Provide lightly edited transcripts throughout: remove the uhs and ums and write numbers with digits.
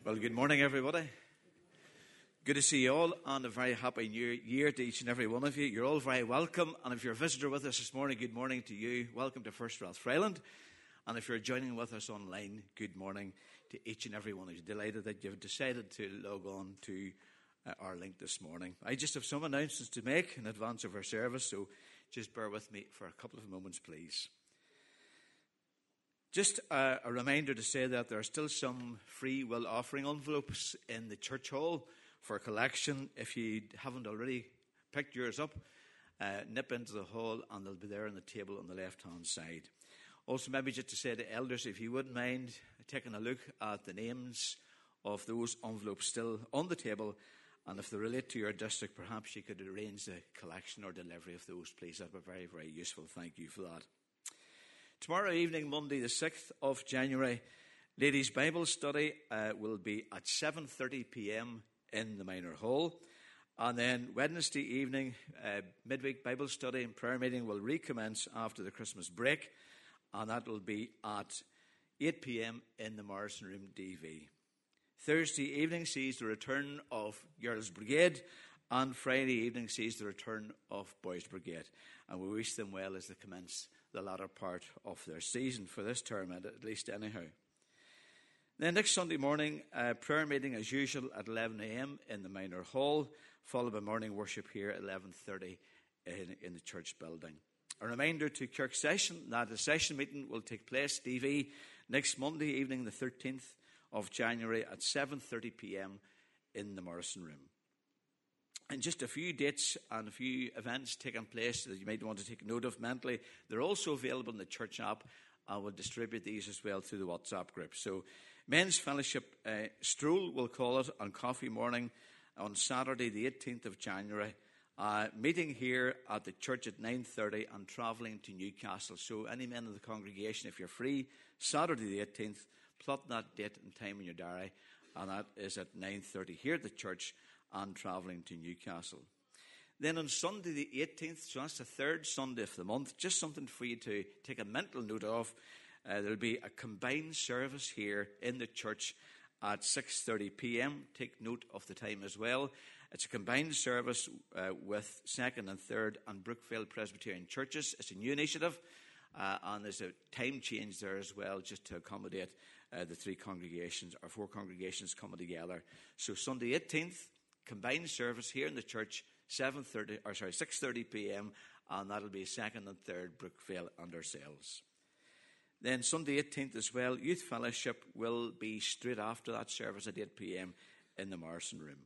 Well, good morning, everybody. Good to see you all, and a very happy new year to each and every one of you. You're all very welcome, and if you're a visitor with us this morning, good morning to you. Welcome to First Rathfriland. And if you're joining with us online, good morning to each and every one of you. Delighted that you've decided to log on to our link this morning. I just have some announcements to make in advance of our service, so just bear with me for a couple of moments, please. Just a reminder to say that there are still some free will offering envelopes in the church hall for collection. If you haven't already picked yours up, nip into the hall and they'll be there on the table on the left-hand side. Also, maybe just to say to elders, if you wouldn't mind taking a look at the names of those envelopes still on the table, and if they relate to your district, perhaps you could arrange the collection or delivery of those, please. That would be very, very useful. Thank you for that. Tomorrow evening, Monday the 6th of January, Ladies' Bible Study will be at 7:30 p.m. in the Minor Hall. And then Wednesday evening, midweek Bible Study and prayer meeting will recommence after the Christmas break. And that will be at 8 p.m. in the Morrison Room DV. Thursday evening sees the return of Girls' Brigade. And Friday evening sees the return of Boys' Brigade. And we wish them well as they commence the latter part of their season for this term, at least anyhow. Then next Sunday morning, prayer meeting as usual at 11 a.m. in the Minor Hall, followed by morning worship here at 11:30 in the church building. A reminder to Kirk Session that the session meeting will take place, DV, next Monday evening, the 13th of January at 7:30 p.m. in the Morrison Room. And just a few dates and a few events taking place that you might want to take note of mentally. They're also available in the church app. I will distribute these as well through the WhatsApp group. So Men's Fellowship Stroll, we'll call it, on coffee morning on Saturday the 18th of January. Meeting here at the church at 9:30 and travelling to Newcastle. So any men in the congregation, if you're free, Saturday the 18th, plot that date and time in your diary. And that is at 9:30 here at the church and travelling to Newcastle. Then on Sunday the 18th, so that's the third Sunday of the month, just something for you to take a mental note of. There'll be a combined service here in the church at 6:30 p.m. Take note of the time as well. It's a combined service with Second and Third and Brookvale Presbyterian churches. It's a new initiative, and there's a time change there as well, just to accommodate the three congregations or four congregations coming together. So Sunday 18th, combined service here in the church, 6:30 p.m. and that'll be Second and Third Brookvale and ourselves. Then Sunday 18th as well, Youth Fellowship will be straight after that service at 8 p.m. in the Morrison Room.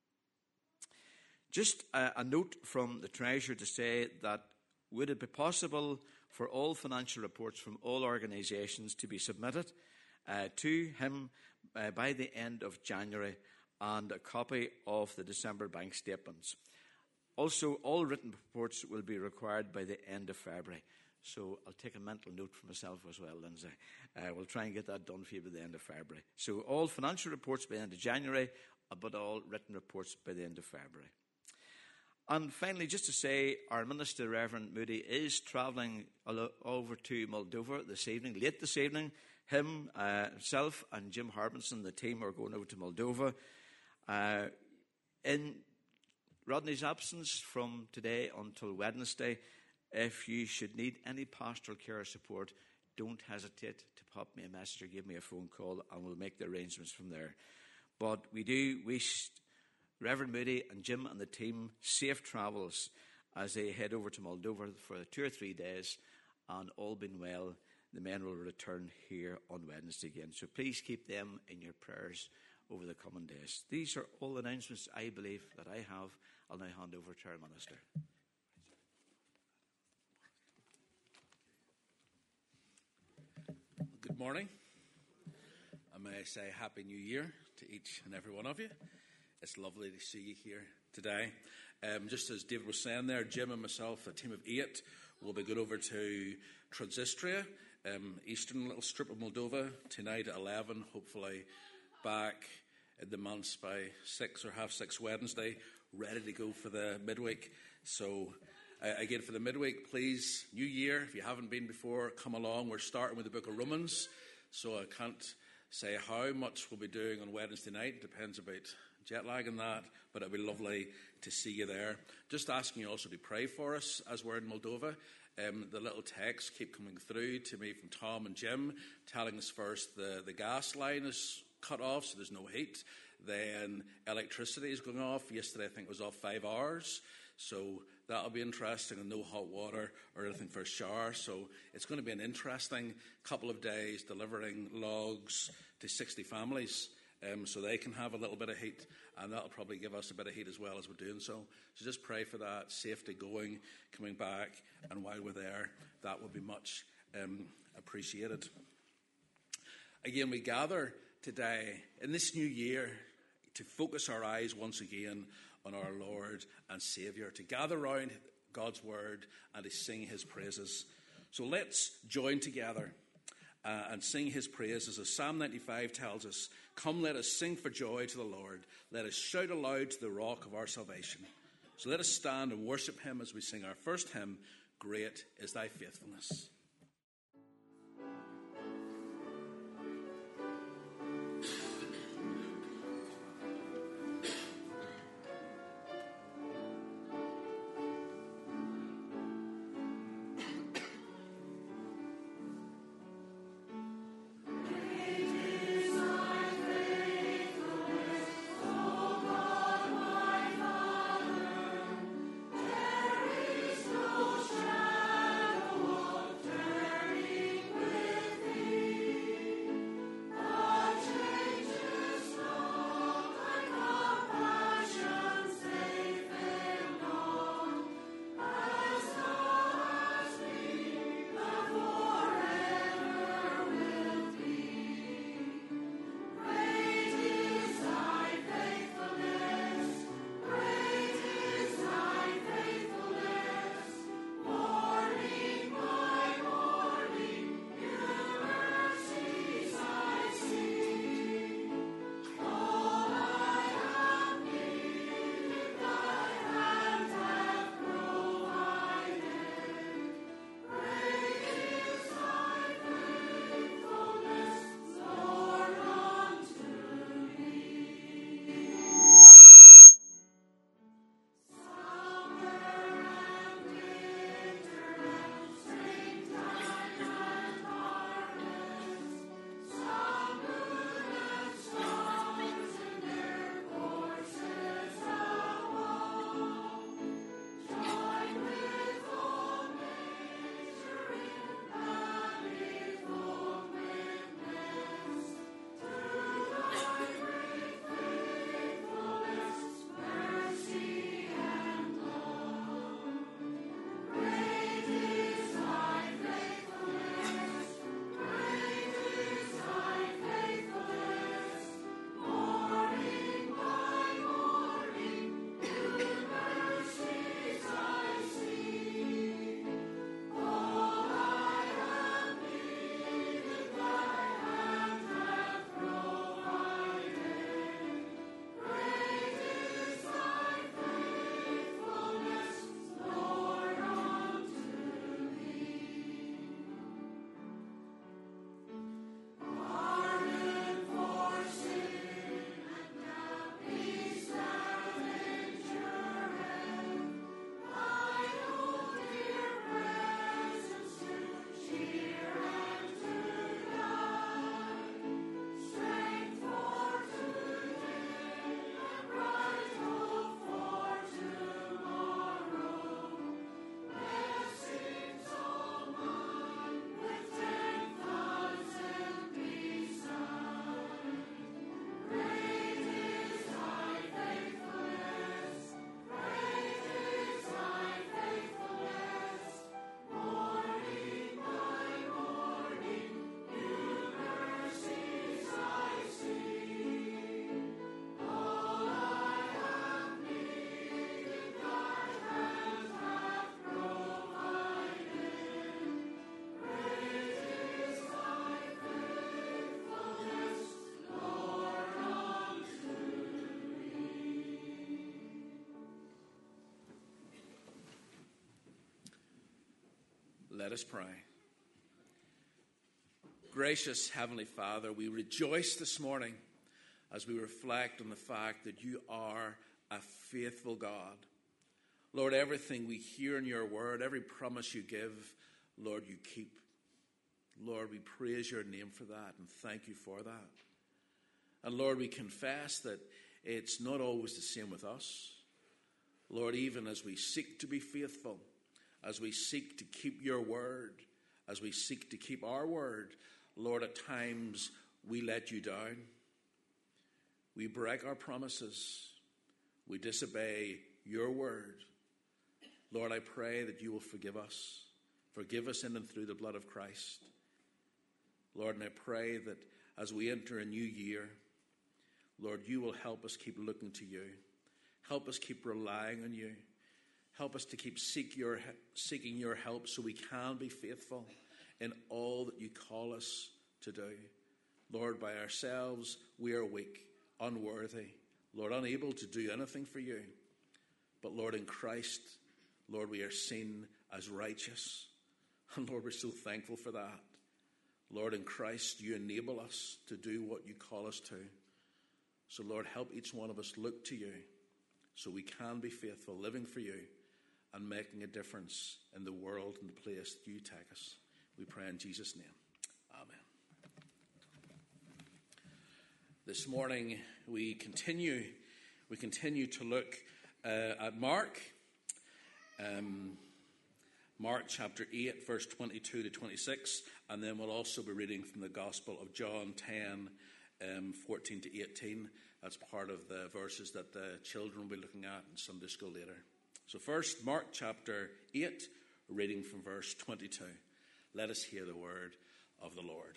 Just a note from the Treasurer to say that would it be possible for all financial reports from all organisations to be submitted to him by the end of January, and a copy of the December bank statements. Also, all written reports will be required by the end of February. So I'll take a mental note for myself as well, Lindsay. We'll try and get that done for you by the end of February. So all financial reports by the end of January, but all written reports by the end of February. And finally, just to say, our Minister, Reverend Moody, is travelling over to Moldova this evening, late this evening. Himself and Jim Harbinson, the team, are going over to Moldova. In Rodney's absence from today until Wednesday, if you should need any pastoral care or support, don't hesitate to pop me a message or give me a phone call, and we'll make the arrangements from there. But we do wish Reverend Moody and Jim and the team safe travels as they head over to Moldova for 2 or 3 days, and all being well, the men will return here on Wednesday again. So please keep them in your prayers over the coming days. These are all the announcements I believe that I have. I'll now hand over to our Minister. Good morning. And may I say Happy New Year to each and every one of you. It's lovely to see you here today. Just as David was saying there, Jim and myself, a team of 8, will be going over to Transnistria, eastern little strip of Moldova, tonight at 11, hopefully back in the months by 6 or half 6 Wednesday, ready to go for the midweek. So again, for the midweek, please, New Year, if you haven't been before, come along. We're starting with the book of Romans, so I can't say how much we'll be doing on Wednesday night. Depends about jet lag and that, but it'll be lovely to see you there. Just asking you also to pray for us as we're in Moldova. The little texts keep coming through to me from Tom and Jim, telling us first the gas line is cut off, so there's no heat. Then electricity is going off. Yesterday, I think it was off 5 hours. So that'll be interesting, and no hot water or anything for a shower. So it's going to be an interesting couple of days delivering logs to 60 families so they can have a little bit of heat, and that'll probably give us a bit of heat as well as we're doing so. So just pray for that, safety going, coming back, and while we're there, that would be much appreciated. Again, we gather today in this new year to focus our eyes once again on our Lord and Saviour, to gather around God's word and to sing his praises. So let's join together and sing his praises. As Psalm 95 tells us, come, let us sing for joy to the Lord. Let us shout aloud to the rock of our salvation. So let us stand and worship him as we sing our first hymn, Great is Thy Faithfulness. Let us pray. Gracious Heavenly Father, we rejoice this morning as we reflect on the fact that you are a faithful God. Lord, everything we hear in your word, every promise you give, Lord, you keep. Lord, we praise your name for that and thank you for that. And Lord, we confess that it's not always the same with us. Lord, even as we seek to be faithful, as we seek to keep your word, as we seek to keep our word, Lord, at times we let you down. We break our promises. We disobey your word. Lord, I pray that you will forgive us. Forgive us in and through the blood of Christ. Lord, and I pray that as we enter a new year, Lord, you will help us keep looking to you. Help us keep relying on you. Help us to keep seeking your help so we can be faithful in all that you call us to do. Lord, by ourselves, we are weak, unworthy, Lord, unable to do anything for you. But Lord, in Christ, Lord, we are seen as righteous. And Lord, we're so thankful for that. Lord, in Christ, you enable us to do what you call us to. So Lord, help each one of us look to you so we can be faithful, living for you and making a difference in the world and the place that you take us. We pray in Jesus' name. Amen. This morning we continue to look at Mark. Mark chapter 8, verse 22 to 26, and then we'll also be reading from the Gospel of John 10, 14 to 18. That's part of the verses that the children will be looking at in Sunday school later. So first, Mark chapter 8, reading from verse 22. Let us hear the word of the Lord.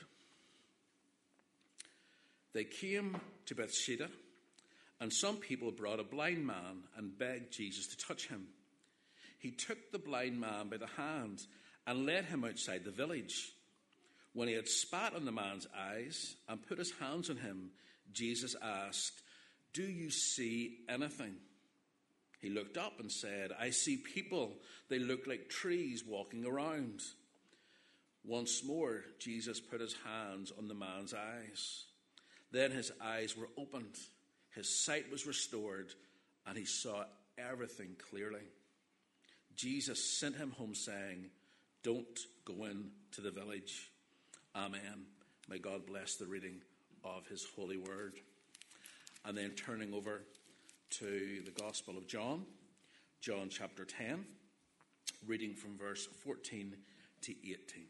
They came to Bethsaida, and some people brought a blind man and begged Jesus to touch him. He took the blind man by the hand and led him outside the village. When he had spat on the man's eyes and put his hands on him, Jesus asked, "Do you see anything?" He looked up and said, "I see people. They look like trees walking around." Once more, Jesus put his hands on the man's eyes. Then his eyes were opened, his sight was restored, and he saw everything clearly. Jesus sent him home saying, "Don't go into the village." Amen. May God bless the reading of his holy word. And then turning over to the Gospel of John, John chapter 10, reading from verse 14 to 18.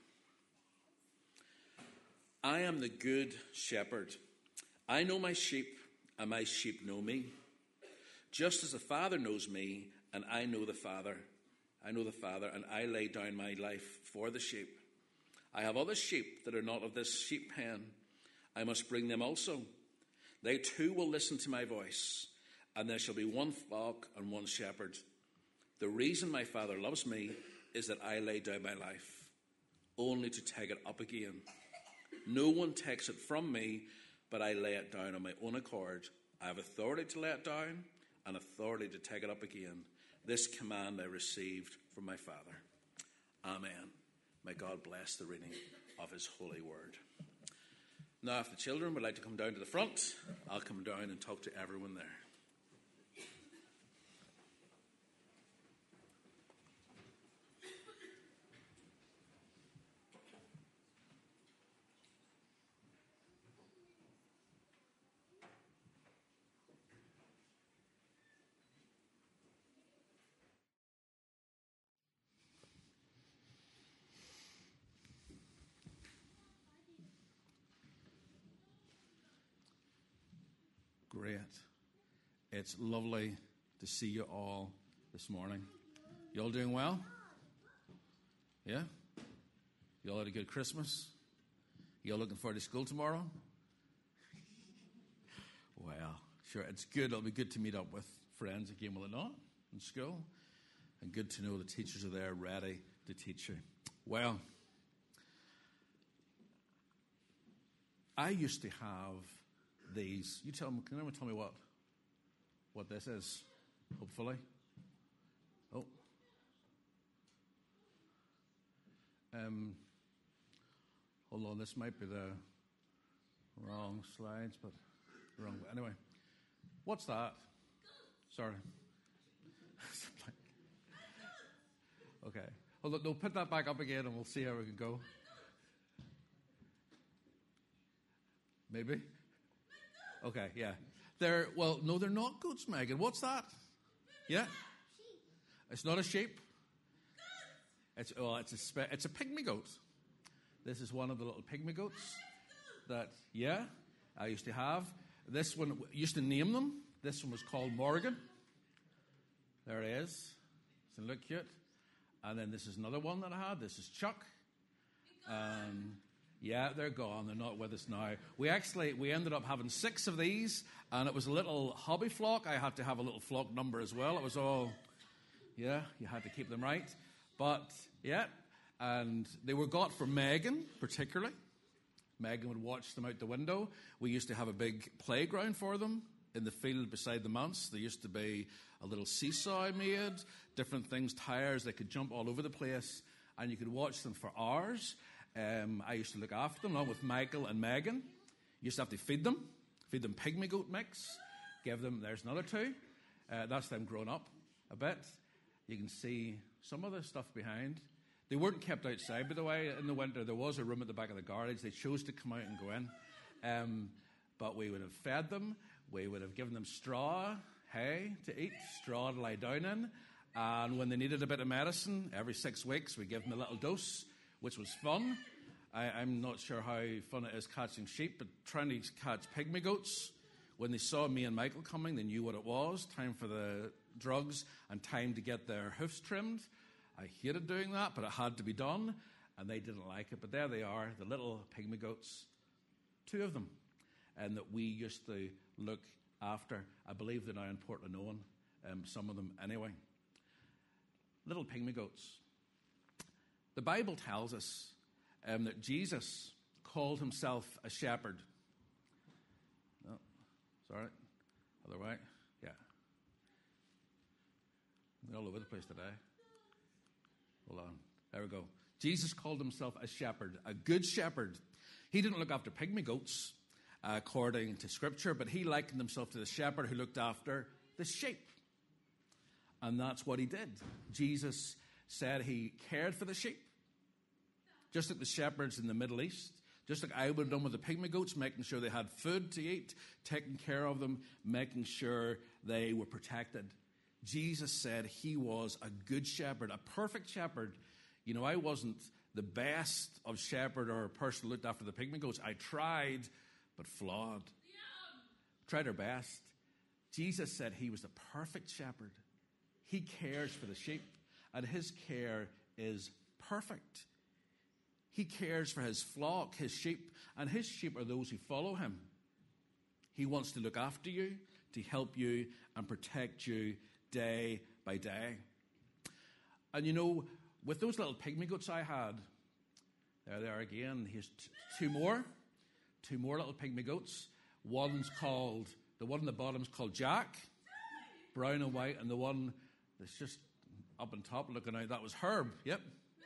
I am the good shepherd. I know my sheep, and my sheep know me. Just as the Father knows me, and I know the Father, and I lay down my life for the sheep. I have other sheep that are not of this sheep pen. I must bring them also. They too will listen to my voice, and there shall be one flock and one shepherd. The reason my Father loves me is that I lay down my life, only to take it up again. No one takes it from me, but I lay it down on my own accord. I have authority to lay it down and authority to take it up again. This command I received from my Father. Amen. May God bless the reading of his holy word. Now, if the children would like to come down to the front, I'll come down and talk to everyone there. Great. It's lovely to see you all this morning. You all doing well? Yeah? You all had a good Christmas? You all looking forward to school tomorrow? Well, sure, it's good. It'll be good to meet up with friends again, will it not, in school? And good to know the teachers are there ready to teach you. Well, I used to have these. Can anyone tell me what this is? Hopefully. Oh. Hold on, this might be the wrong slides, but wrong. Anyway, what's that? Sorry. Okay. Hold on, no, put that back up again and we'll see how we can go. Maybe? Okay, yeah. They're not goats, Megan. What's that? Yeah? It's not a sheep. It's a pygmy goat. This is one of the little pygmy goats that, I used to have. This one, used to name them. This one was called Morgan. There it is. Doesn't look cute. And then this is another one that I had. This is Chuck. They're gone. They're not with us now. We ended up having 6 of these, and it was a little hobby flock. I had to have a little flock number as well. It was all, you had to keep them right. But, and they were got for Megan, particularly. Megan would watch them out the window. We used to have a big playground for them in the field beside the manse. There used to be a little seesaw made, different things, tires. They could jump all over the place, and you could watch them for hours. I used to look after them along with Michael and Megan. Used to have to feed them pygmy goat mix. There's another 2. That's them grown up a bit. You can see some of the stuff behind. They weren't kept outside, by the way, in the winter. There was a room at the back of the garage. They chose to come out and go in. But we would have fed them. We would have given them straw, hay to eat, straw to lie down in. And when they needed a bit of medicine, every 6 weeks, we give them a little dose, which was fun. I'm not sure how fun it is catching sheep, but trying to catch pygmy goats. When they saw me and Michael coming, they knew what it was. Time for the drugs and time to get their hoofs trimmed. I hated doing that, but it had to be done, and they didn't like it. But there they are, the little pygmy goats, 2 of them, and that we used to look after. I believe they're now in Portlaonawan, some of them anyway. Little pygmy goats. The Bible tells us that Jesus called himself a shepherd. No, sorry, other way. Yeah. We're all over the place today. Hold on. There we go. Jesus called himself a shepherd, a good shepherd. He didn't look after pygmy goats, according to Scripture, but he likened himself to the shepherd who looked after the sheep. And that's what he did. Jesus said he cared for the sheep. Just like the shepherds in the Middle East, just like I would have done with the pygmy goats, making sure they had food to eat, taking care of them, making sure they were protected. Jesus said he was a good shepherd, a perfect shepherd. You know, I wasn't the best of shepherd or a person who looked after the pygmy goats. I tried, but flawed. Tried our best. Jesus said he was the perfect shepherd. He cares for the sheep, and his care is perfect. He cares for his flock, his sheep, and his sheep are those who follow him. He wants to look after you, to help you, and protect you day by day. And you know, with those little pygmy goats I had, there they are again. Here's 2 more. 2 more little pygmy goats. The one on the bottom is called Jack, brown and white, and the one that's just up on top looking out, that was Herb. Yep.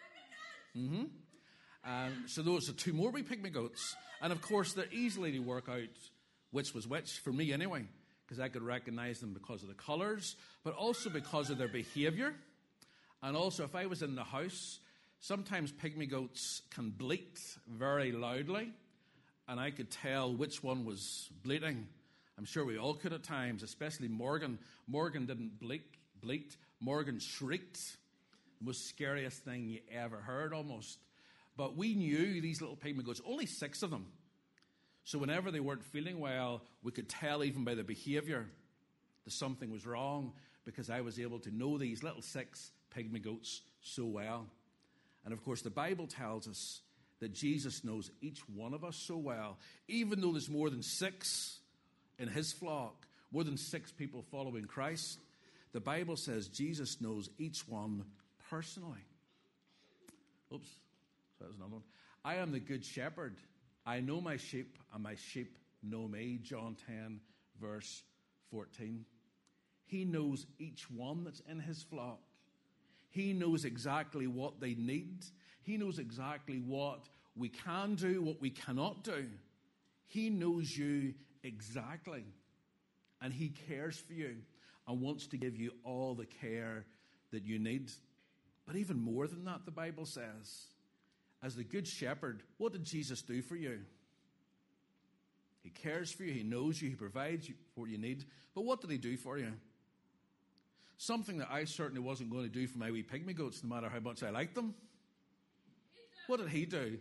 So those are 2 more wee pygmy goats. And of course, they're easily to work out which was which, for me anyway, because I could recognize them because of the colors, but also because of their behavior. And also, if I was in the house, sometimes pygmy goats can bleat very loudly, and I could tell which one was bleating. I'm sure we all could at times, especially Morgan. Morgan didn't bleat. Morgan shrieked. The most scariest thing you ever heard, almost. But we knew these little pygmy goats, only 6 of them. So whenever they weren't feeling well, we could tell even by their behavior that something was wrong, because I was able to know these little 6 pygmy goats so well. And of course, the Bible tells us that Jesus knows each one of us so well. Even though there's more than 6 in his flock, more than 6 people following Christ, the Bible says Jesus knows each one personally. Oops. So that was another one. I am the good shepherd. I know my sheep, and my sheep know me. John 10, verse 14. He knows each one that's in his flock. He knows exactly what they need. He knows exactly what We can do what we cannot do. He knows you exactly, and he cares for you and wants to give you all the care that you need. But even more than that, the Bible says, as the Good Shepherd, what did Jesus do for you? He cares for you, he knows you, he provides you for what you need. But what did he do for you? Something that I certainly wasn't going to do for my wee pygmy goats, no matter how much I liked them. What did he do?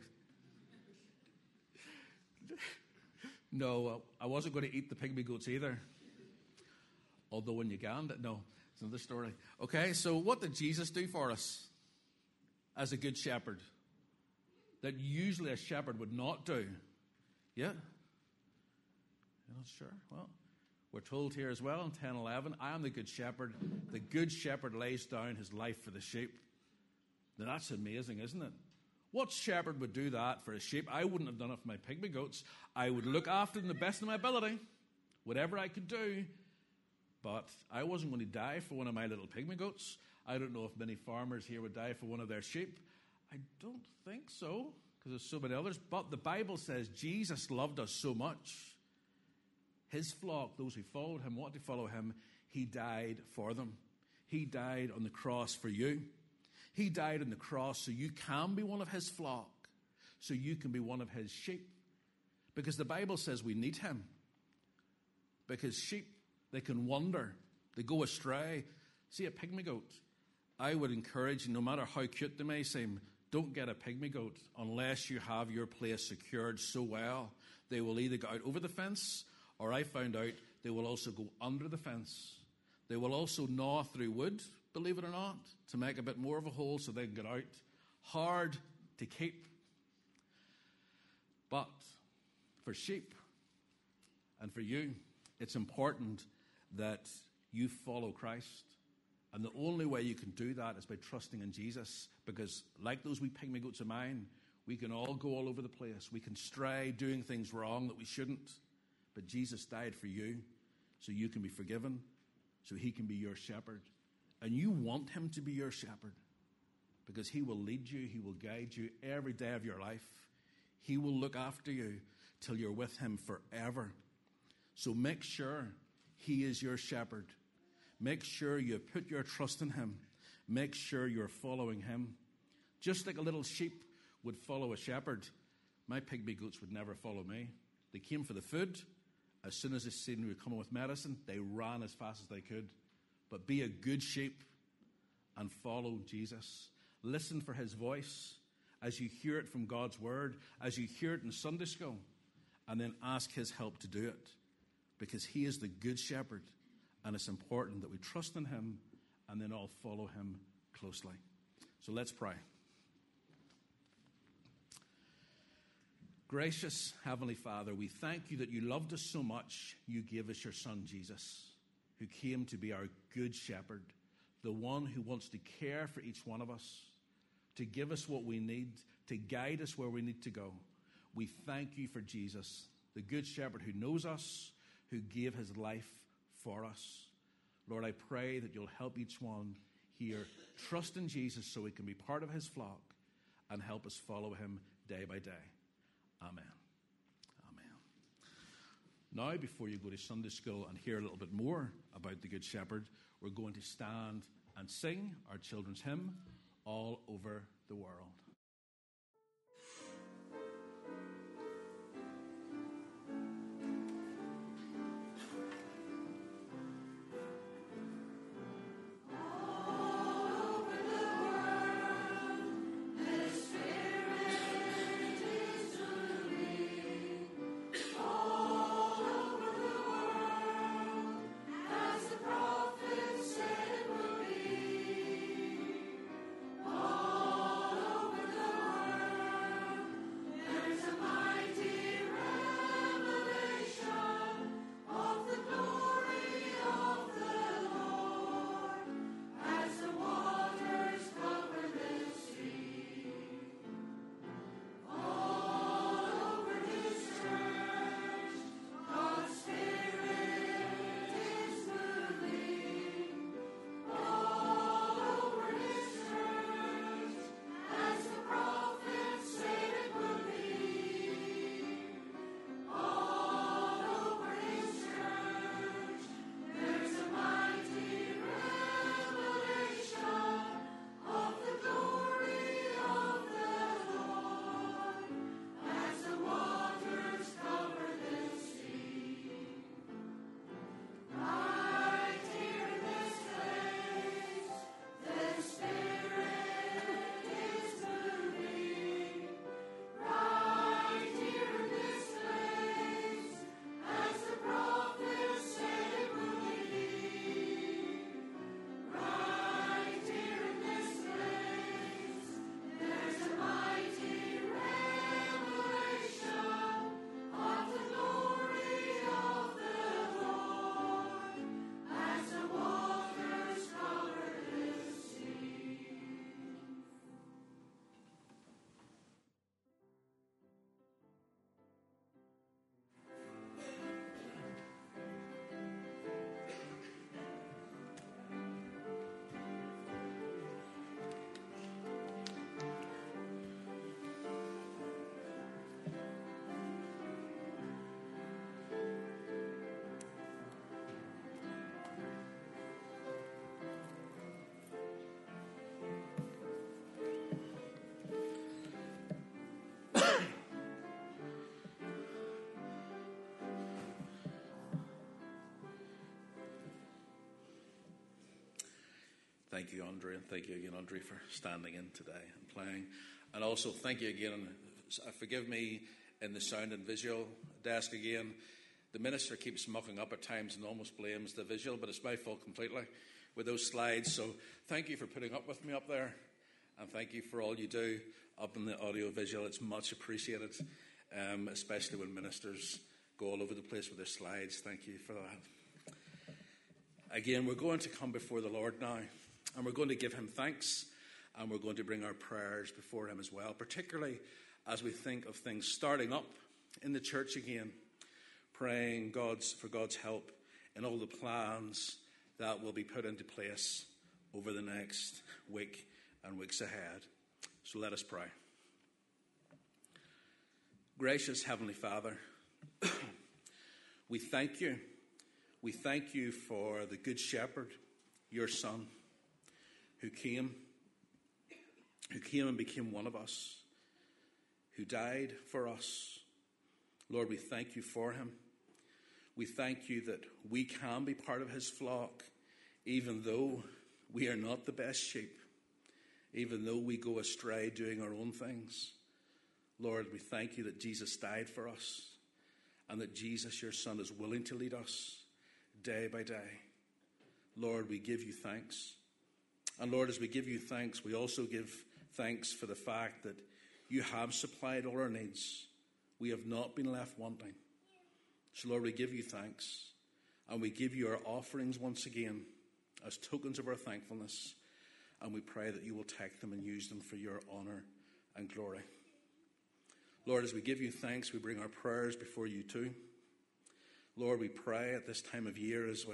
No, I wasn't going to eat the pygmy goats either. Although in Uganda, no, it's another story. Okay, so what did Jesus do for us as a good shepherd that usually a shepherd would not do? Yeah? You're not sure? Well, we're told here as well in 10:11, I am the good shepherd. The good shepherd lays down his life for the sheep. Now that's amazing, isn't it? What shepherd would do that for a sheep? I wouldn't have done it for my pygmy goats. I would look after them the best of my ability, whatever I could do. But I wasn't going to die for one of my little pygmy goats. I don't know if many farmers here would die for one of their sheep. I don't think so, because there's so many others. But the Bible says Jesus loved us so much. His flock, those who followed him, wanted to follow him, he died for them. He died on the cross for you. He died on the cross so you can be one of his flock, so you can be one of his sheep. Because the Bible says we need him. Because sheep, they can wander, they go astray. See, a pygmy goat, I would encourage you, no matter how cute they may seem, don't get a pygmy goat unless you have your place secured so well. They will either go out over the fence, or I found out they will also go under the fence. They will also gnaw through wood, believe it or not, to make a bit more of a hole so they can get out. Hard to keep. But for sheep and for you, it's important that you follow Christ. And the only way you can do that is by trusting in Jesus. Because like those wee pygmy goats of mine, we can all go all over the place. We can stray doing things wrong that we shouldn't. But Jesus died for you so you can be forgiven, so he can be your shepherd. And you want him to be your shepherd because he will lead you, he will guide you every day of your life. He will look after you till you're with him forever. So make sure he is your shepherd. Make sure you put your trust in him. Make sure you're following him. Just like a little sheep would follow a shepherd, my pygmy goats would never follow me. They came for the food. As soon as they seen we were coming with medicine, they ran as fast as they could. But be a good sheep and follow Jesus. Listen for his voice as you hear it from God's word, as you hear it in Sunday school, and then ask his help to do it. Because he is the good shepherd, and it's important that we trust in him and then all follow him closely. So let's pray. Gracious Heavenly Father, we thank you that you loved us so much, you gave us your Son, Jesus, who came to be our good shepherd, the one who wants to care for each one of us, to give us what we need, to guide us where we need to go. We thank you for Jesus, the good shepherd who knows us, who gave his life for us. Lord, I pray that you'll help each one here trust in Jesus so we can be part of his flock and help us follow him day by day. Amen. Amen. Now, before you go to Sunday school and hear a little bit more about the Good Shepherd, we're going to stand and sing our children's hymn, All Over the World. Prophets said would be all over thank you, Andre, and thank you again, Andre, for standing in today and playing. And also thank you again, forgive me, in the sound and visual desk again. The minister keeps mucking up at times and almost blames the visual, but it's my fault completely with those slides. So thank you for putting up with me up there, and thank you for all you do up in the audio visual. It's much appreciated, especially when ministers go all over the place with their slides. Thank you for that. Again, we're going to come before the Lord now, and we're going to give him thanks, and we're going to bring our prayers before him as well, particularly as we think of things starting up in the church again, praying for God's help in all the plans that will be put into place over the next week and weeks ahead. So let us pray. Gracious Heavenly Father, we thank you. We thank you for the Good Shepherd, your Son, who came and became one of us, who died for us. Lord, we thank you for him. We thank you that we can be part of his flock, even though we are not the best sheep, even though we go astray doing our own things. Lord, we thank you that Jesus died for us, and that Jesus, your Son, is willing to lead us day by day. Lord, we give you thanks. And Lord, as we give you thanks, we also give thanks for the fact that you have supplied all our needs. We have not been left wanting. So Lord, we give you thanks, and we give you our offerings once again as tokens of our thankfulness, and we pray that you will take them and use them for your honor and glory. Lord, as we give you thanks, we bring our prayers before you too. Lord, we pray at this time of year as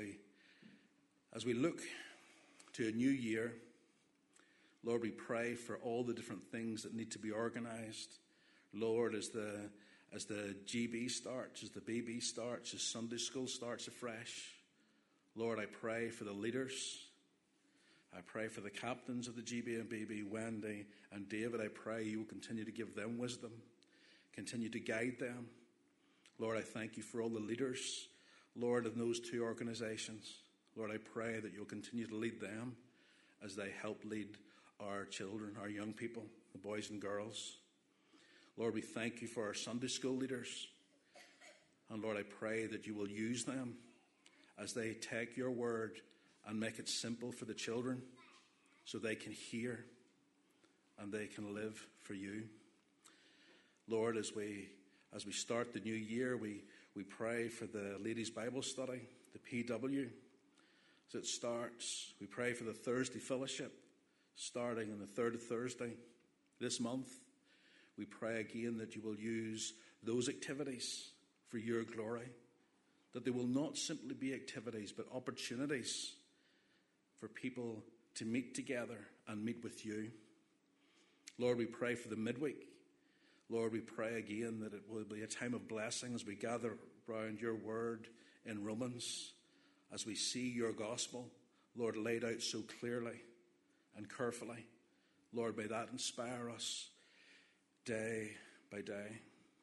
we look to a new year. Lord, we pray for all the different things that need to be organized. Lord, as the GB starts, as the BB starts, as Sunday school starts afresh. Lord, I pray for the leaders. I pray for the captains of the GB and BB, Wendy and David. I pray you will continue to give them wisdom, continue to guide them. Lord, I thank you for all the leaders, Lord, of those two organizations. Lord, I pray that you'll continue to lead them as they help lead our children, our young people, the boys and girls. Lord, we thank you for our Sunday school leaders. And Lord, I pray that you will use them as they take your word and make it simple for the children so they can hear and they can live for you. Lord, as we start the new year, we pray for the ladies' Bible study, the PW. As it starts, we pray for the Thursday fellowship starting on the 3rd of Thursday this month. We pray again that you will use those activities for your glory, that they will not simply be activities but opportunities for people to meet together and meet with you. Lord, we pray for the midweek. Lord, we pray again that it will be a time of blessing as we gather around your word in Romans, as we see your gospel, Lord, laid out so clearly and carefully. Lord, may that inspire us day by day.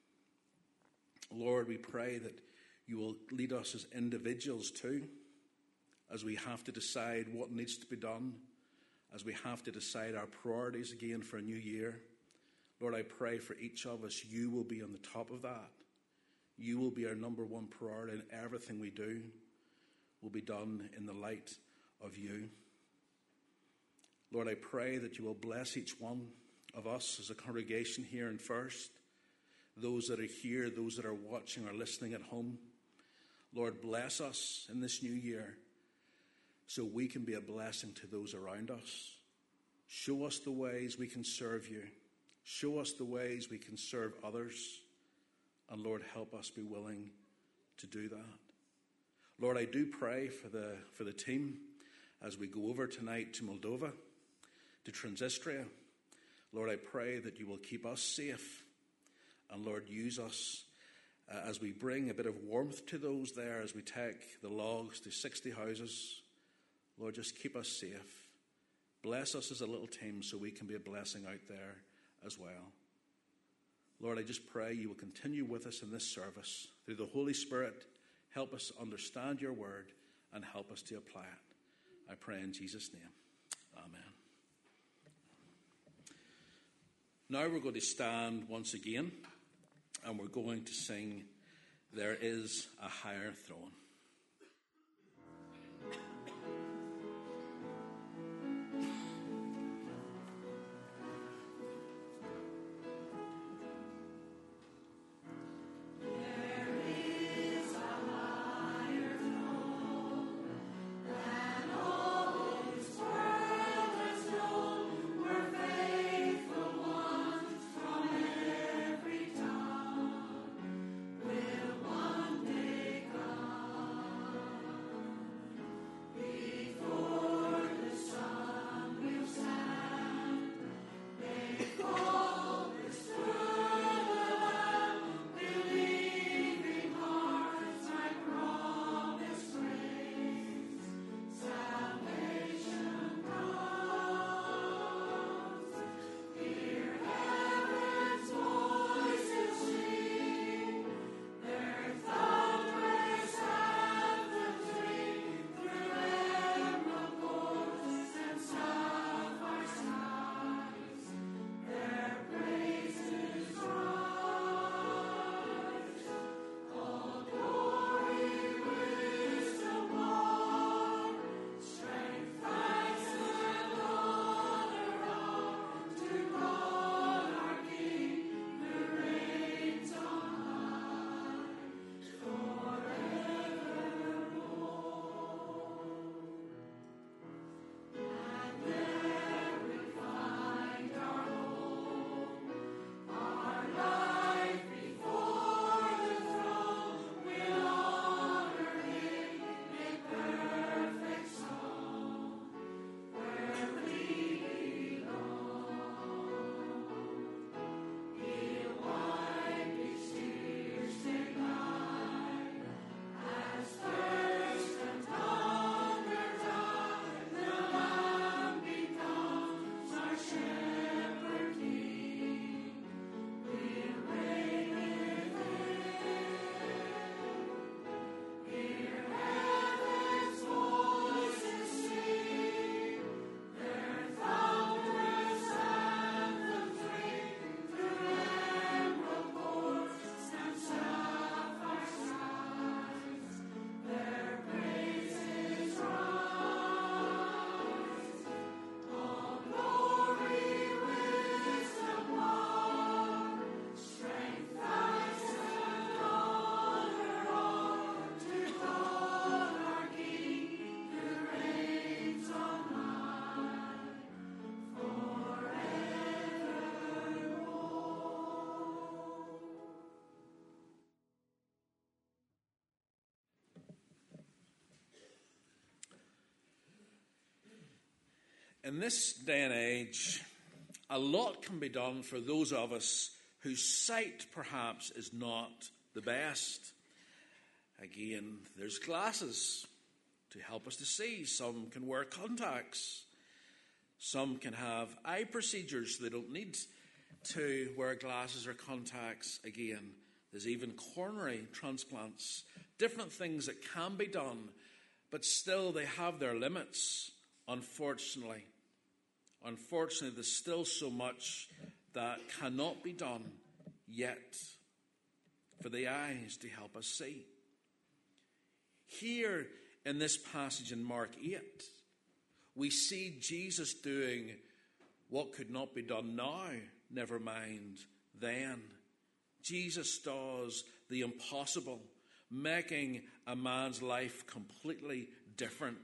Lord, we pray that you will lead us as individuals too, as we have to decide what needs to be done, as we have to decide our priorities again for a new year. Lord, I pray for each of us, you will be on the top of that. You will be our number one priority, and everything we do will be done in the light of you. Lord, I pray that you will bless each one of us as a congregation here in First, those that are here, those that are watching or listening at home. Lord, bless us in this new year so we can be a blessing to those around us. Show us the ways we can serve you. Show us the ways we can serve others. And Lord, help us be willing to do that. Lord, I do pray for the team as we go over tonight to Moldova, to Transnistria. Lord, I pray that you will keep us safe. And Lord, use us as we bring a bit of warmth to those there, as we take the logs to 60 houses. Lord, just keep us safe. Bless us as a little team so we can be a blessing out there as well. Lord, I just pray you will continue with us in this service. Through the Holy Spirit, help us understand your word and help us to apply it. I pray in Jesus' name. Amen. Now we're going to stand once again, and we're going to sing "There Is a Higher Throne." In this day and age, a lot can be done for those of us whose sight perhaps is not the best. Again, there's glasses to help us to see. Some can wear contacts. Some can have eye procedures so they don't need to wear glasses or contacts again. There's even coronary transplants, different things that can be done, but still they have their limits, unfortunately. Unfortunately, there's still so much that cannot be done yet for the eyes to help us see. Here in this passage in Mark 8, we see Jesus doing what could not be done now, never mind then. Jesus does the impossible, making a man's life completely different.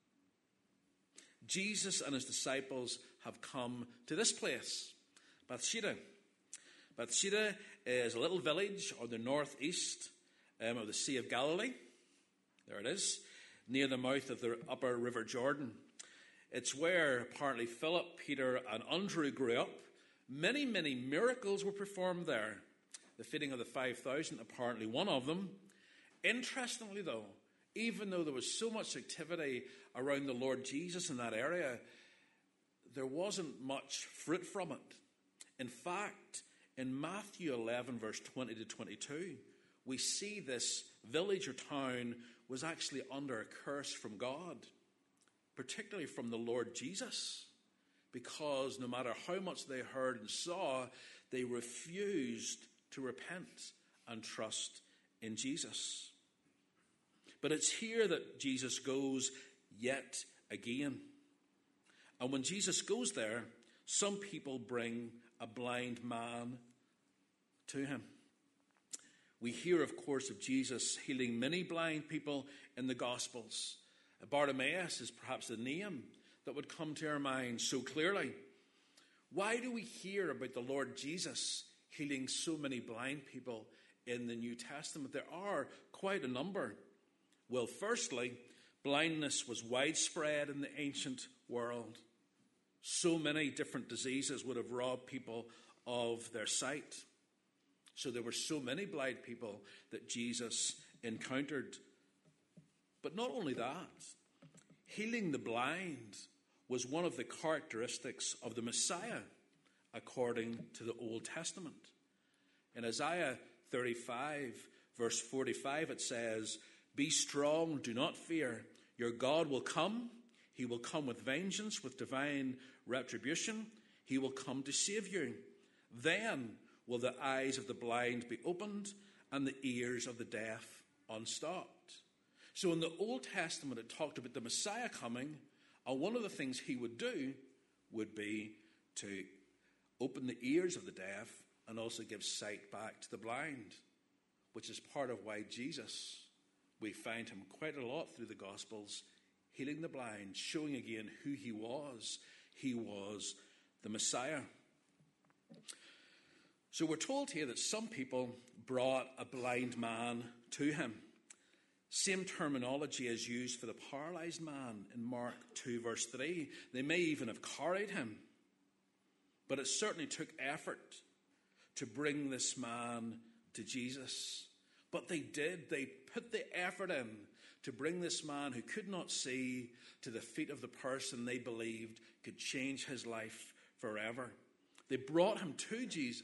Jesus and his disciples have come to this place, Bethsaida. Bethsaida is a little village on the northeast of the Sea of Galilee. There it is, near the mouth of the upper River Jordan. It's where apparently Philip, Peter, and Andrew grew up. Many, many miracles were performed there. The feeding of the 5,000, apparently one of them. Interestingly, though, even though there was so much activity around the Lord Jesus in that area, there wasn't much fruit from it. In fact, in Matthew 11, verse 20 to 22, we see this village or town was actually under a curse from God particularly from the Lord Jesus, because no matter how much they heard and saw, they refused to repent and trust in Jesus. But it's here that Jesus goes yet again. And when Jesus goes there, some people bring a blind man to him. We hear, of course, of Jesus healing many blind people in the Gospels. Bartimaeus is perhaps the name that would come to our minds so clearly. Why do we hear about the Lord Jesus healing so many blind people in the New Testament? There are quite a number. Well, firstly, blindness was widespread in the ancient world. So many different diseases would have robbed people of their sight. So there were so many blind people that Jesus encountered. But not only that, healing the blind was one of the characteristics of the Messiah, according to the Old Testament. In Isaiah 35, verse 45, it says, "Be strong, do not fear. Your God will come. He will come with vengeance, with divine retribution. He will come to save you. Then will the eyes of the blind be opened and the ears of the deaf unstopped." So in the Old Testament, it talked about the Messiah coming, and one of the things he would do would be to open the ears of the deaf and also give sight back to the blind, which is part of why Jesus, we find him quite a lot through the Gospels, healing the blind, showing again who he was. He was the Messiah. So we're told here that some people brought a blind man to him. Same terminology is used for the paralyzed man in Mark 2, verse 3. They may even have carried him. But it certainly took effort to bring this man to Jesus. But they did. They put the effort in to bring this man who could not see to the feet of the person they believed could change his life forever. They brought him to Jesus.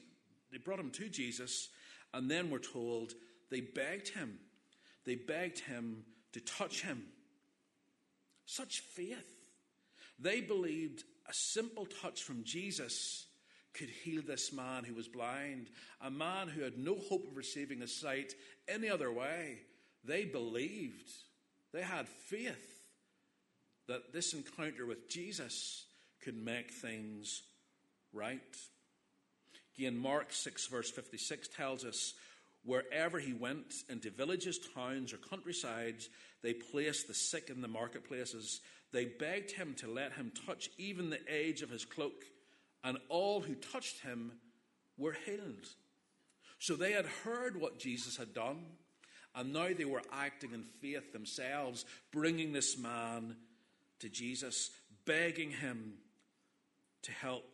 And then we're told they begged him. They begged him to touch him. Such faith. They believed a simple touch from Jesus could heal this man who was blind, a man who had no hope of receiving his sight any other way. They believed, they had faith that this encounter with Jesus could make things right. Again, Mark 6, verse 56 tells us, wherever he went, into villages, towns, or countrysides, they placed the sick in the marketplaces. They begged him to let him touch even the edge of his cloak, and all who touched him were healed. So they had heard what Jesus had done, and now they were acting in faith themselves, bringing this man to Jesus, begging him to help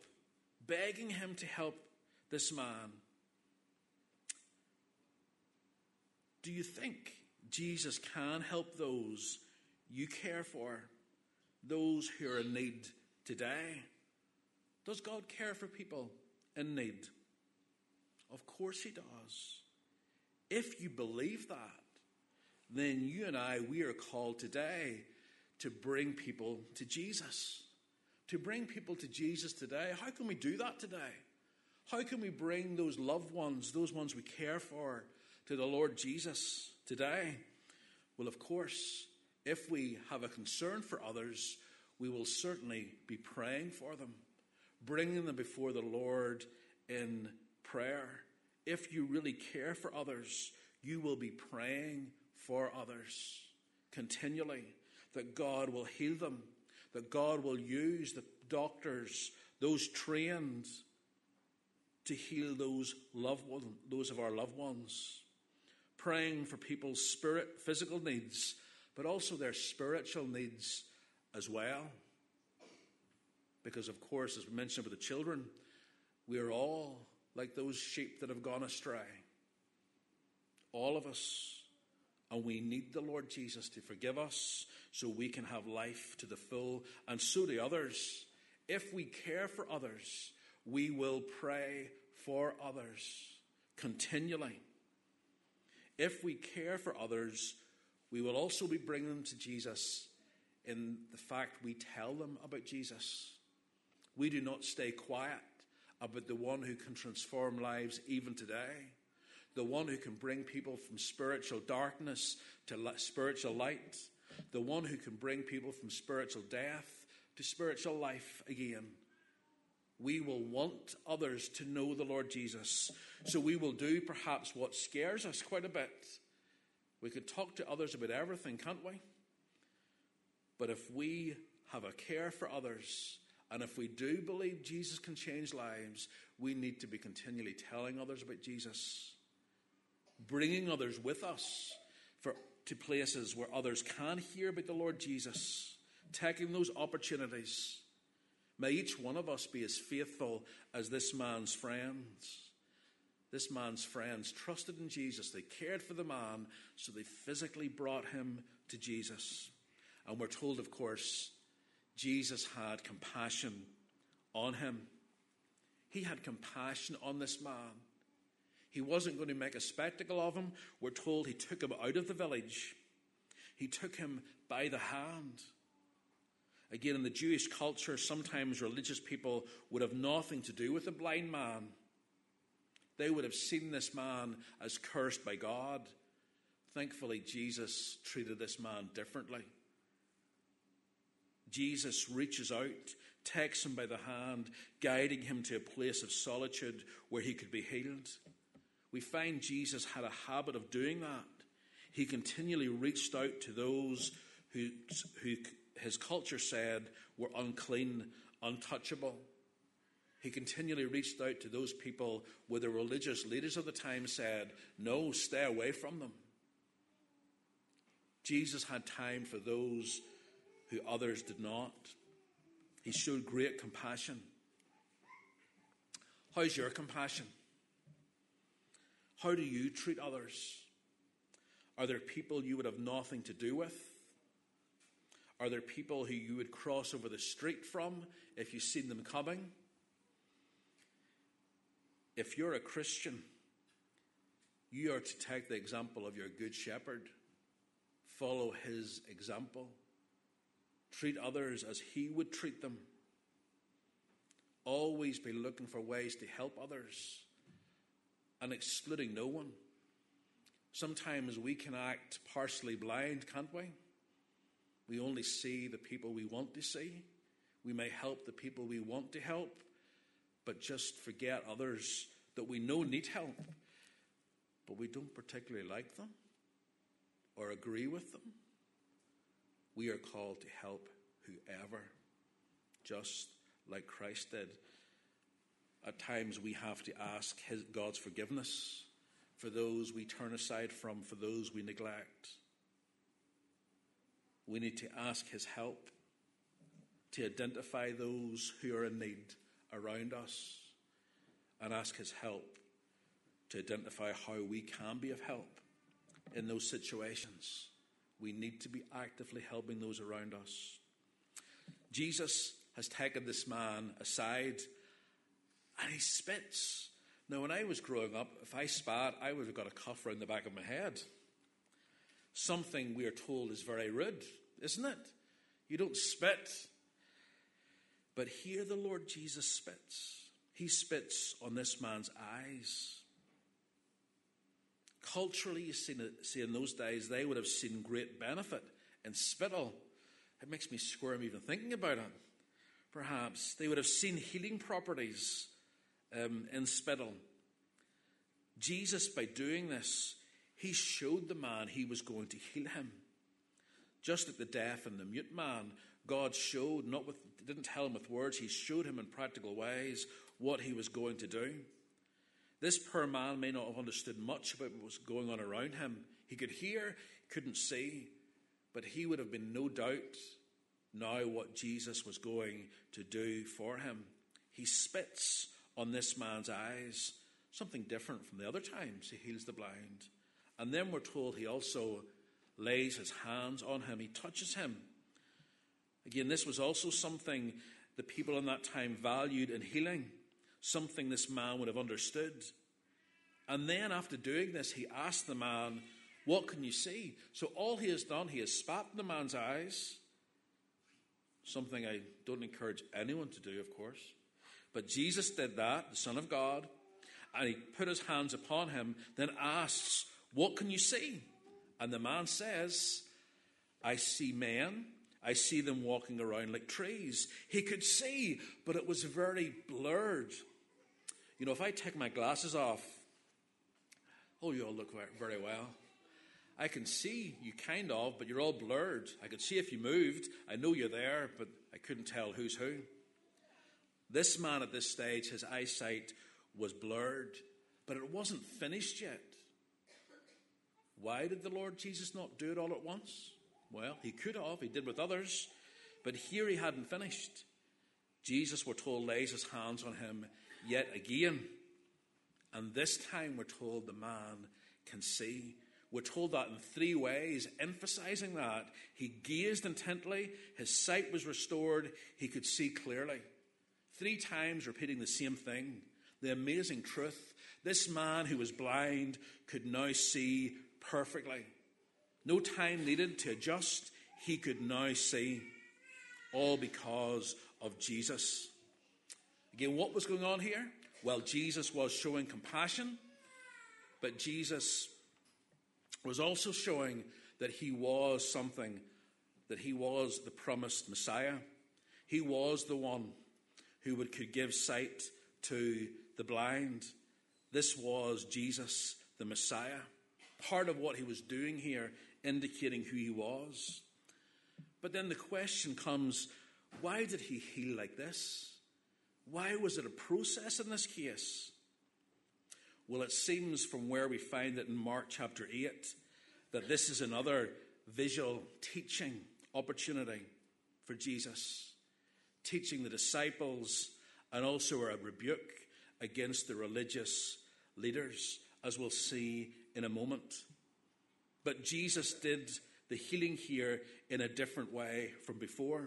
this man. Do you think Jesus can help those you care for, those who are in need today? Does God care for people in need? Of course he does. If you believe that, then you and I, we are called today to bring people to Jesus. To bring people to Jesus today. How can we do that today? How can we bring those loved ones, those ones we care for, to the Lord Jesus today? Well, of course, if we have a concern for others, we will certainly be praying for them, bringing them before the Lord in prayer. If you really care for others, you will be praying for others continually, that God will heal them, that God will use the doctors, those trained to heal those of our loved ones. Praying for people's physical needs, but also their spiritual needs as well. Because, of course, as we mentioned with the children, we are all like those sheep that have gone astray. All of us. And we need the Lord Jesus to forgive us so we can have life to the full, and so do others. If we care for others, we will pray for others continually. If we care for others, we will also be bringing them to Jesus in the fact we tell them about Jesus. We do not stay quiet about the one who can transform lives even today, the one who can bring people from spiritual darkness to spiritual light, the one who can bring people from spiritual death to spiritual life again. We will want others to know the Lord Jesus, so we will do perhaps what scares us quite a bit. We could talk to others about everything, can't we? But if we have a care for others, and if we do believe Jesus can change lives, we need to be continually telling others about Jesus, bringing others with us to places where others can hear about the Lord Jesus, taking those opportunities. May each one of us be as faithful as this man's friends. This man's friends trusted in Jesus. They cared for the man, so they physically brought him to Jesus. And we're told, of course, Jesus had compassion on him. He had compassion on this man. He wasn't going to make a spectacle of him. We're told he took him out of the village. He took him by the hand. Again, in the Jewish culture, sometimes religious people would have nothing to do with a blind man. They would have seen this man as cursed by God. Thankfully, Jesus treated this man differently. Jesus reaches out, takes him by the hand, guiding him to a place of solitude where he could be healed. We find Jesus had a habit of doing that. He continually reached out to those who his culture said were unclean, untouchable. He continually reached out to those people where the religious leaders of the time said, no, stay away from them. Jesus had time for those who others did not. He showed great compassion. How's your compassion? How do you treat others? Are there people you would have nothing to do with? Are there people who you would cross over the street from if you seen them coming? If you're a Christian, you are to take the example of your good shepherd. Follow his example. Treat others as he would treat them. Always be looking for ways to help others and excluding no one. Sometimes we can act partially blind, can't we? We only see the people we want to see. We may help the people we want to help, but just forget others that we know need help, but we don't particularly like them or agree with them. We are called to help whoever, just like Christ did. At times we have to ask God's forgiveness for those we turn aside from, for those we neglect. We need to ask his help to identify those who are in need around us and ask his help to identify how we can be of help in those situations. We need to be actively helping those around us. Jesus has taken this man aside and he spits. Now, when I was growing up, if I spat, I would have got a cuff around the back of my head. Something we are told is very rude, isn't it? You don't spit. But here the Lord Jesus spits. He spits on this man's eyes. Culturally, you see in those days, they would have seen great benefit in spittle. It makes me squirm even thinking about it. Perhaps they would have seen healing properties in spittle. Jesus, by doing this, he showed the man he was going to heal him. Just like the deaf and the mute man, God showed, didn't tell him with words, he showed him in practical ways what he was going to do. This poor man may not have understood much about what was going on around him. He could hear, couldn't see, but he would have been no doubt now what Jesus was going to do for him. He spits on this man's eyes, something different from the other times he heals the blind. And then we're told he also lays his hands on him. He touches him. Again, this was also something the people in that time valued in healing, something this man would have understood. And then after doing this, he asked the man, what can you see? So all he has done, he has spat in the man's eyes. something I don't encourage anyone to do, of course. But Jesus did that, the Son of God, and he put his hands upon him, then asks, "What can you see?" And the man says, "I see men. I see them walking around like trees." He could see, but it was very blurred. You know, if I take my glasses off, oh, you all look very well. I can see you kind of, but you're all blurred. I could see if you moved. I know you're there, but I couldn't tell who's who. This man at this stage, his eyesight was blurred, but it wasn't finished yet. Why did the Lord Jesus not do it all at once? Well, he could have. He did with others. But here he hadn't finished. Jesus, we're told, lays his hands on him yet again. And this time we're told the man can see. We're told that in 3 ways, emphasizing that. He gazed intently. His sight was restored. He could see clearly. 3 times repeating the same thing. The amazing truth. This man who was blind could now see perfectly. No time needed to adjust. He could now see. All because of Jesus. Again, what was going on here? Well, Jesus was showing compassion, but Jesus was also showing that he was something, that he was the promised Messiah. He was the one who could give sight to the blind. This was Jesus, the Messiah. Part of what he was doing here, indicating who he was. But then the question comes, why did he heal like this? Why was it a process in this case? Well, it seems from where we find it in Mark chapter 8 that this is another visual teaching opportunity for Jesus. Teaching the disciples and also a rebuke against the religious leaders, as we'll see in a moment. But Jesus did the healing here in a different way from before.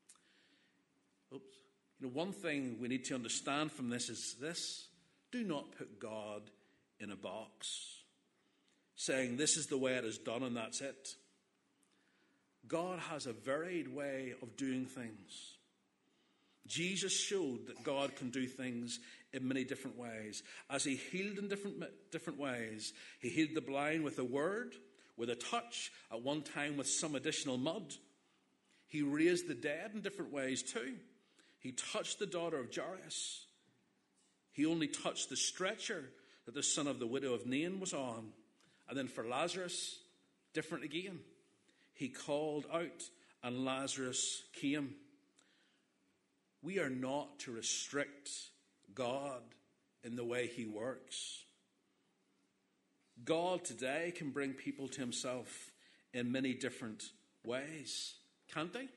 One thing we need to understand from this is this: do not put God in a box, saying this is the way it is done and that's it. God has a varied way of doing things. Jesus showed that God can do things in many different ways. As he healed in different ways, he healed the blind with a word, with a touch, at one time with some additional mud. He raised the dead in different ways too. He touched the daughter of Jairus. He only touched the stretcher that the son of the widow of Nain was on. And then for Lazarus, different again. He called out and Lazarus came. We are not to restrict God in the way he works. God today can bring people to himself in many different ways, can't he?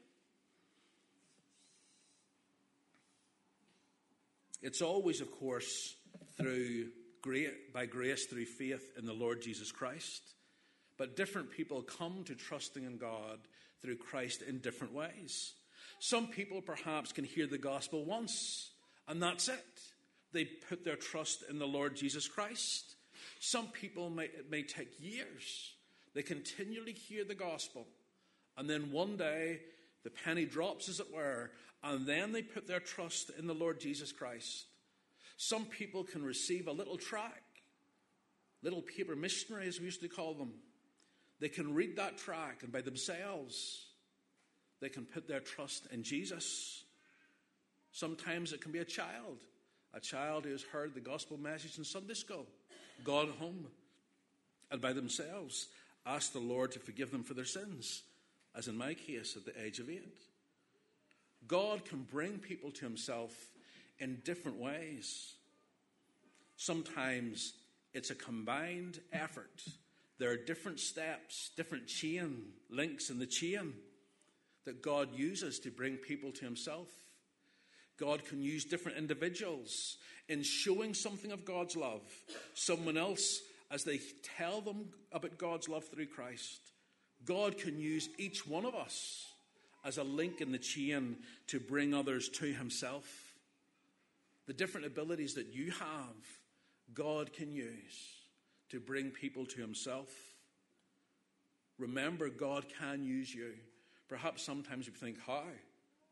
It's always, of course, by grace through faith in the Lord Jesus Christ. But different people come to trusting in God through Christ in different ways. Some people perhaps can hear the gospel once, and that's it. They put their trust in the Lord Jesus Christ. Some people, it may take years. They continually hear the gospel, and then one day the penny drops, as it were, and then they put their trust in the Lord Jesus Christ. Some people can receive a little tract, little paper missionary, as we used to call them. They can read that tract, and by themselves, they can put their trust in Jesus. Sometimes it can be a child who has heard the gospel message in Sunday school, gone home, and by themselves asked the Lord to forgive them for their sins, as in my case at the age of 8. God can bring people to himself in different ways. Sometimes it's a combined effort. There are different steps, different chain links in the chain that God uses to bring people to himself. God can use different individuals in showing something of God's love. Someone else, as they tell them about God's love through Christ. God can use each one of us as a link in the chain to bring others to himself. The different abilities that you have, God can use to bring people to himself. Remember, God can use you. Perhaps sometimes you think, how?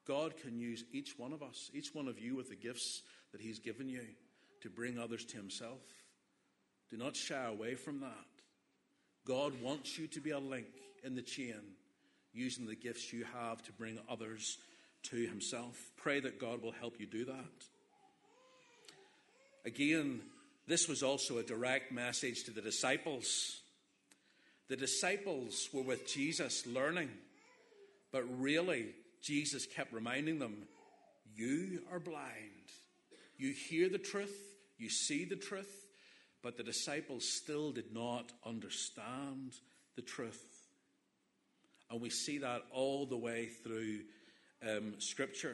God can use each one of us, each one of you with the gifts that he's given you to bring others to himself. Do not shy away from that. God wants you to be a link in the chain, using the gifts you have to bring others to himself. Pray that God will help you do that. Again, this was also a direct message to the disciples. The disciples were with Jesus learning, but really Jesus kept reminding them, you are blind. You hear the truth, you see the truth, but the disciples still did not understand the truth. And we see that all the way through Scripture.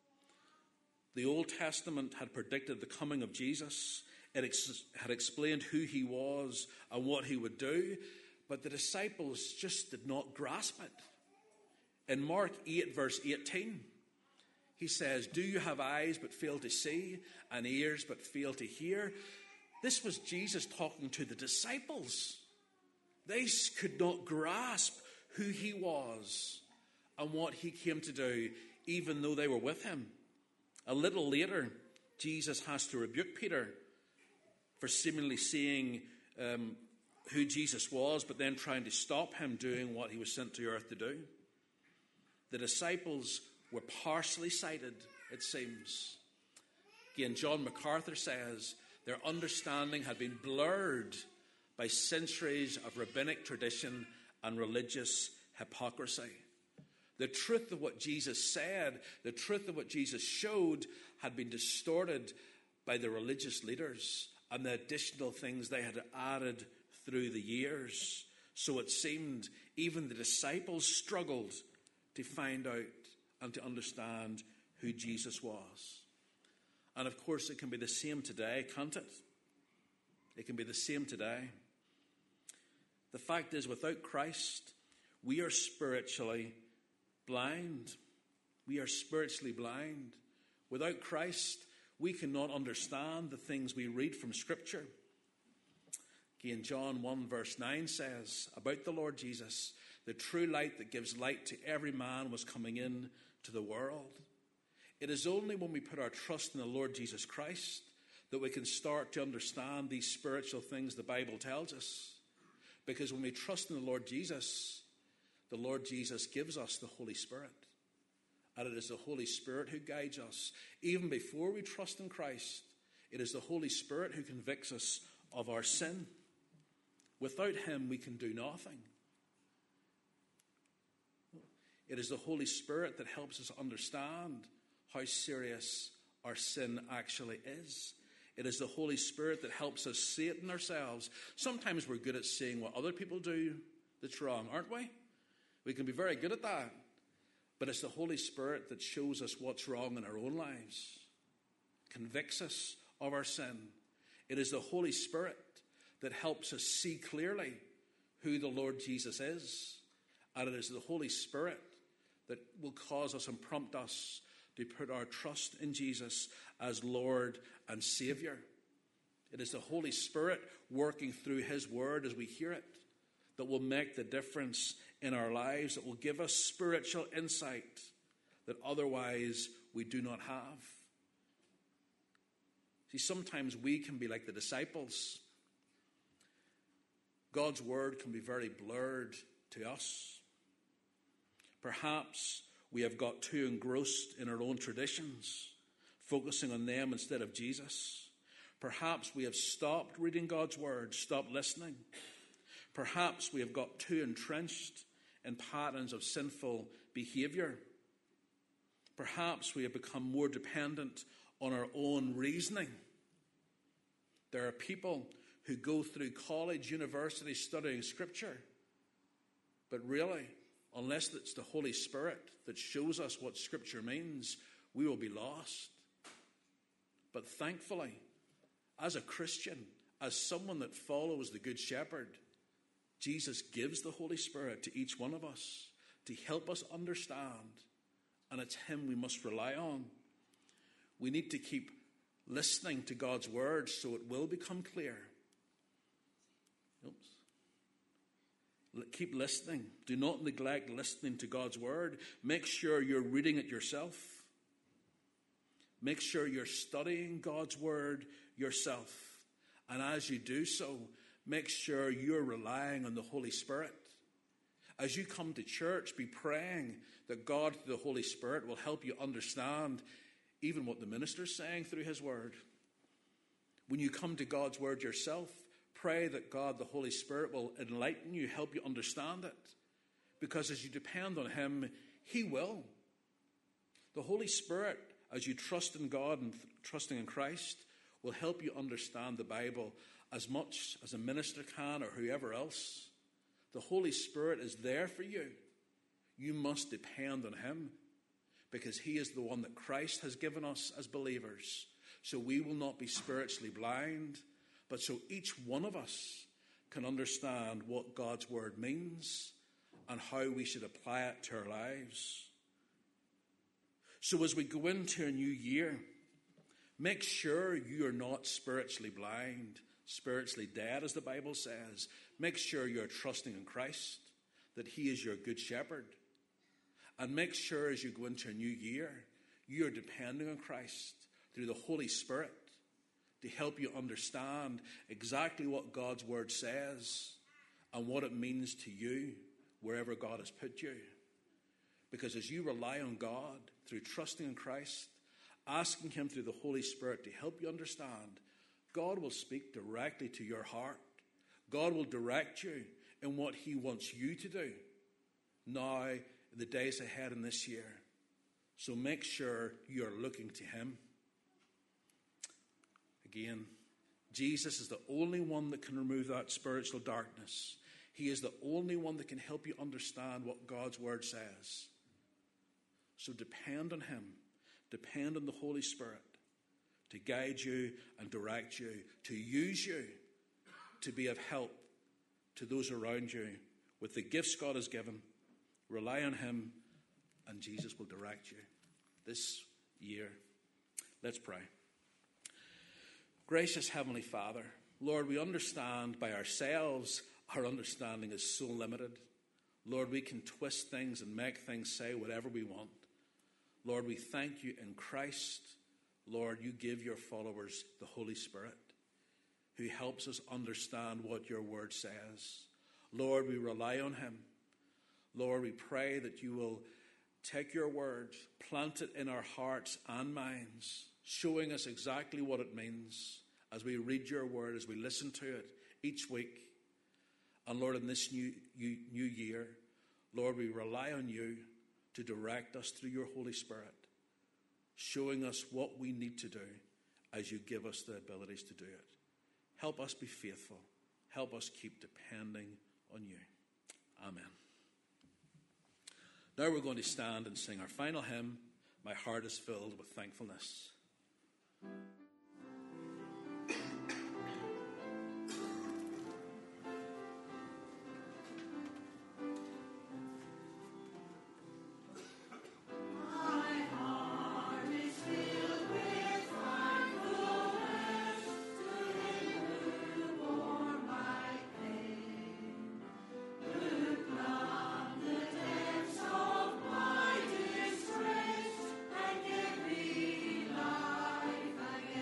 The Old Testament had predicted the coming of Jesus. It had explained who he was and what he would do, but the disciples just did not grasp it. In Mark 8, verse 18, he says, do you have eyes but fail to see, and ears but fail to hear? This was Jesus talking to the disciples. They could not grasp who he was and what he came to do, even though they were with him. A little later, Jesus has to rebuke Peter for seemingly seeing who Jesus was, but then trying to stop him doing what he was sent to earth to do. The disciples were partially sighted, it seems. Again, John MacArthur says their understanding had been blurred by centuries of rabbinic tradition and religious hypocrisy. The truth of what Jesus said, the truth of what Jesus showed, had been distorted by the religious leaders and the additional things they had added through the years. So it seemed even the disciples struggled to find out and to understand who Jesus was. And of course, it can be the same today, can't it? It can be the same today. The fact is, without Christ, we are spiritually blind. We are spiritually blind. Without Christ, we cannot understand the things we read from Scripture. Again, John 1 verse 9 says about the Lord Jesus, the true light that gives light to every man was coming in to the world. It is only when we put our trust in the Lord Jesus Christ that we can start to understand these spiritual things the Bible tells us. Because when we trust in the Lord Jesus gives us the Holy Spirit. And it is the Holy Spirit who guides us. Even before we trust in Christ, it is the Holy Spirit who convicts us of our sin. Without him, we can do nothing. It is the Holy Spirit that helps us understand how serious our sin actually is. It is the Holy Spirit that helps us see it in ourselves. Sometimes we're good at seeing what other people do that's wrong, aren't we? We can be very good at that. But it's the Holy Spirit that shows us what's wrong in our own lives, convicts us of our sin. It is the Holy Spirit that helps us see clearly who the Lord Jesus is. And it is the Holy Spirit that will cause us and prompt us to put our trust in Jesus as Lord and Savior. It is the Holy Spirit working through his word as we hear it that will make the difference in our lives, that will give us spiritual insight that otherwise we do not have. See, sometimes we can be like the disciples. God's word can be very blurred to us. Perhaps we have got too engrossed in our own traditions, focusing on them instead of Jesus. Perhaps we have stopped reading God's word, stopped listening. Perhaps we have got too entrenched in patterns of sinful behavior. Perhaps we have become more dependent on our own reasoning. There are people who go through college, university studying Scripture, but really, unless it's the Holy Spirit that shows us what Scripture means, we will be lost. But thankfully, as a Christian, as someone that follows the Good Shepherd, Jesus gives the Holy Spirit to each one of us to help us understand, and it's him we must rely on. We need to keep listening to God's word so it will become clear. Keep listening. Do not neglect listening to God's word. Make sure you're reading it yourself. Make sure you're studying God's word yourself. And as you do so, make sure you're relying on the Holy Spirit. As you come to church, be praying that God, through the Holy Spirit, will help you understand even what the minister's saying through his word. When you come to God's word yourself, pray that God, the Holy Spirit, will enlighten you, help you understand it. Because as you depend on him, he will. The Holy Spirit, as you trust in God and trusting in Christ, will help you understand the Bible as much as a minister can or whoever else. The Holy Spirit is there for you. You must depend on him because he is the one that Christ has given us as believers. So we will not be spiritually blind, but so each one of us can understand what God's word means and how we should apply it to our lives. So as we go into a new year, make sure you are not spiritually blind, spiritually dead, as the Bible says. Make sure you're trusting in Christ, that he is your good shepherd. And make sure as you go into a new year, you're depending on Christ through the Holy Spirit to help you understand exactly what God's word says and what it means to you wherever God has put you. Because as you rely on God through trusting in Christ, asking him through the Holy Spirit to help you understand, God will speak directly to your heart. God will direct you in what he wants you to do now, in the days ahead in this year. So make sure you're looking to him. Again, Jesus is the only one that can remove that spiritual darkness. He is the only one that can help you understand what God's word says. So depend on him. Depend on the Holy Spirit to guide you and direct you, to use you to be of help to those around you with the gifts God has given. Rely on him and Jesus will direct you this year. Let's pray. Gracious Heavenly Father, Lord, we understand by ourselves our understanding is so limited. Lord, we can twist things and make things say whatever we want. Lord, we thank you in Christ. Lord, you give your followers the Holy Spirit who helps us understand what your word says. Lord, we rely on him. Lord, we pray that you will take your word, plant it in our hearts and minds, showing us exactly what it means as we read your word, as we listen to it each week. And Lord, in this new year, Lord, we rely on you to direct us through your Holy Spirit, showing us what we need to do as you give us the abilities to do it. Help us be faithful. Help us keep depending on you. Amen. Now we're going to stand and sing our final hymn, My Heart is Filled with Thankfulness. Again.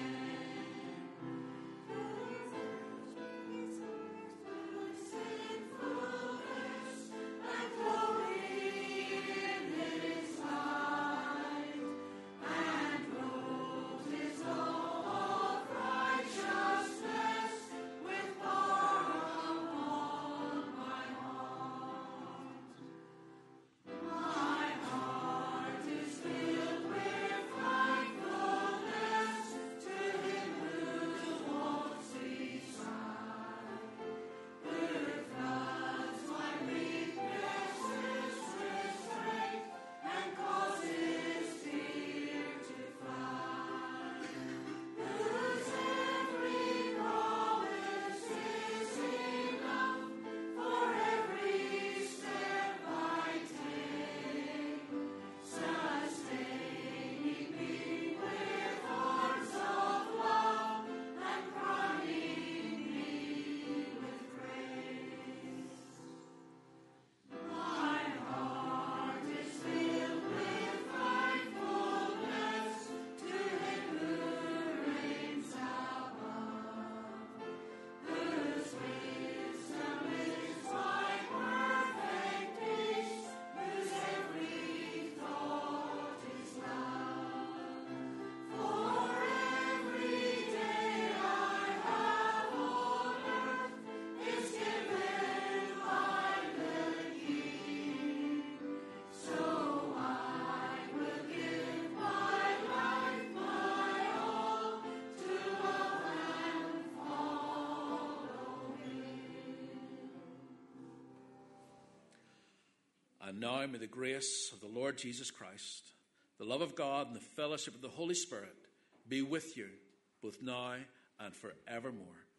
And now may the grace of the Lord Jesus Christ, the love of God, and the fellowship of the Holy Spirit be with you both now and forevermore.